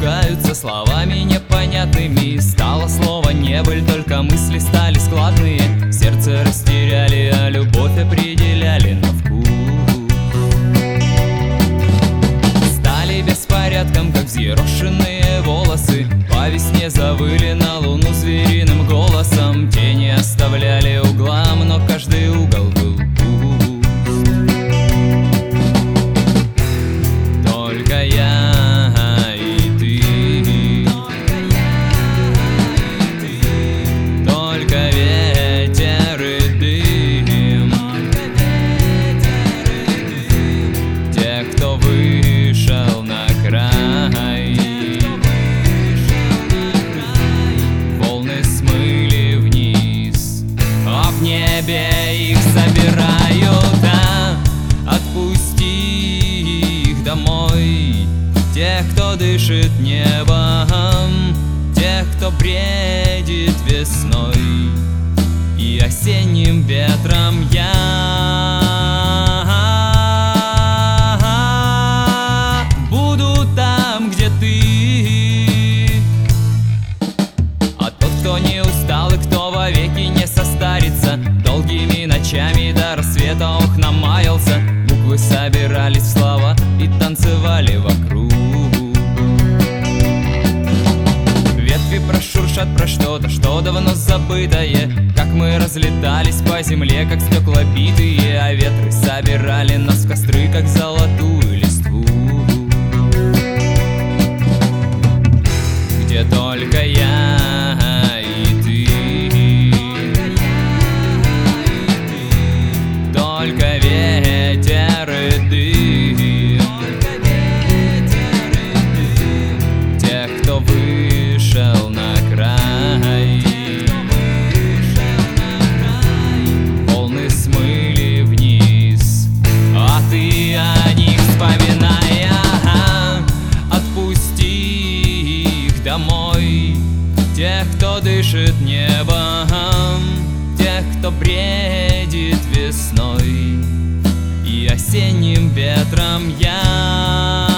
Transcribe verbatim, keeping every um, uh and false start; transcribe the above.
ругаются словами непонятными. Стало слово не быль, только мысли стали складные. Сердце растеряли, а любовь определяли на вкус. Стали беспорядком, как взъерошенные волосы. По весне завыли на луну звериным голосом. Тени оставляли углам, но каждый угол был пуст. Только я и ты, только ветер и дым, те, кто вышел на край. Волны смыли вниз, а в небе их собирают. А отпусти их домой, тех, кто дышит небом, тех, кто бредит весной и осенним ветром. Я буду там, где ты. А тот, кто не устал и кто вовеки не состарится, долгими ночами до рассвета ох намаялся. Буквы собирались в слова и танцевали вокруг. Ветви прошуршат про что-то, что давно забытое, как мы разлетались по земле, как стекла битые. А ветры собирали нас в костры, как золотую листву. Где только я и ты, только ветер и дым, тех, кто вышел на край. Волны смыли вниз, а ты о них вспоминай. Отпусти их домой, тех, кто дышит небом, тех, кто бредит весной и осенним ветром. Я